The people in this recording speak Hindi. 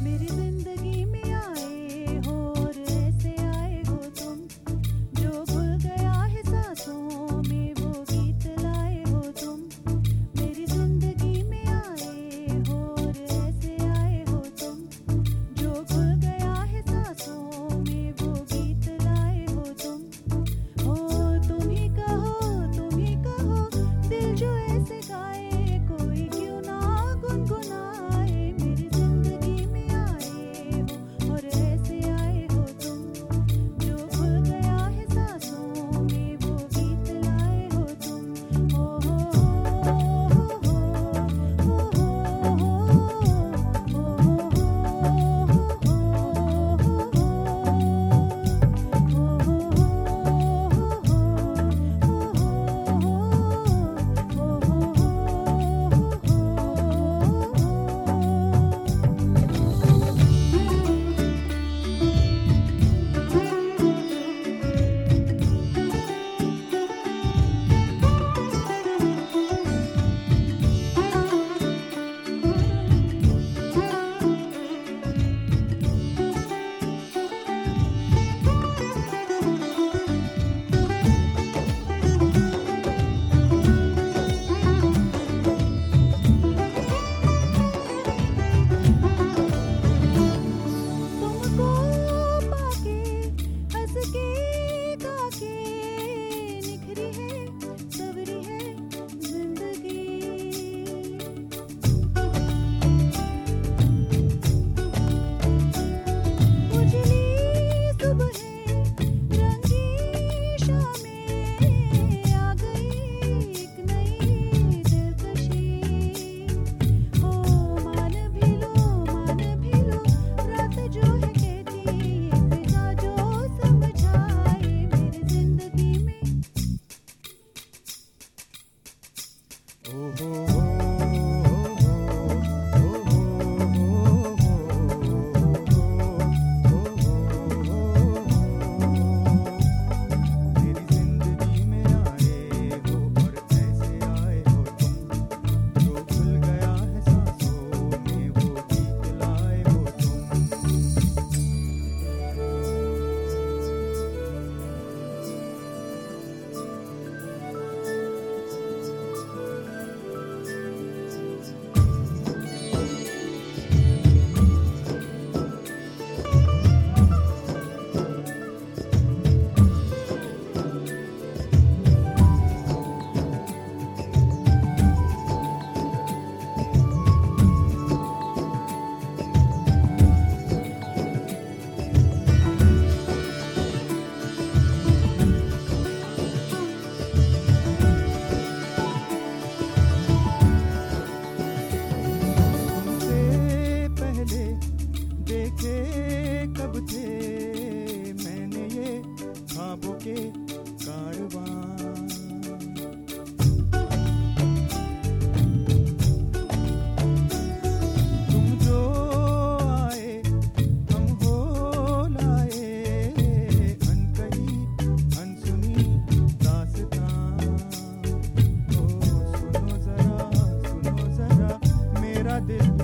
मेरी जिंदगी में आए हो और ऐसे आए हो तुम, जो भूल गया है सांसों में वो गीत लाए हो तुम। मेरी जिंदगी में आए हो और ऐसे आए हो तुम, जो भूल गया है सांसों में वो गीत लाए हो तुम। हो तुम ही कहो दिल जो ऐसे गाए, कोई क्यों ना गुनगुनाए। मेरी जिंदगी में आए हो और ऐसे आए हो तुम, जो भूल गया है सांसों में वो गीत लाए हो तुम। हो तुमको पाके हंस के गा के निखरी है सवरी है जिंदगी। उजली सुबहें रंगी शामें आ गई एक नई दिलकशी। हो मान भी लो रात जो है कहती ये फिजा जो समझाए। मेरी जिंदगी में मेरी जिंदगी में आए हो और ऐसे आए हो तुम, जो भूल गया है सांसों में वो गीत लाए हो तुम। तुमसे पहले देखे कब थे मैंने ये ख्वाबों के कारवां। तुम जो आए हम हो लाए, अनकही अनसुनी दास्तां। ओ सुनो जरा मेरा दिल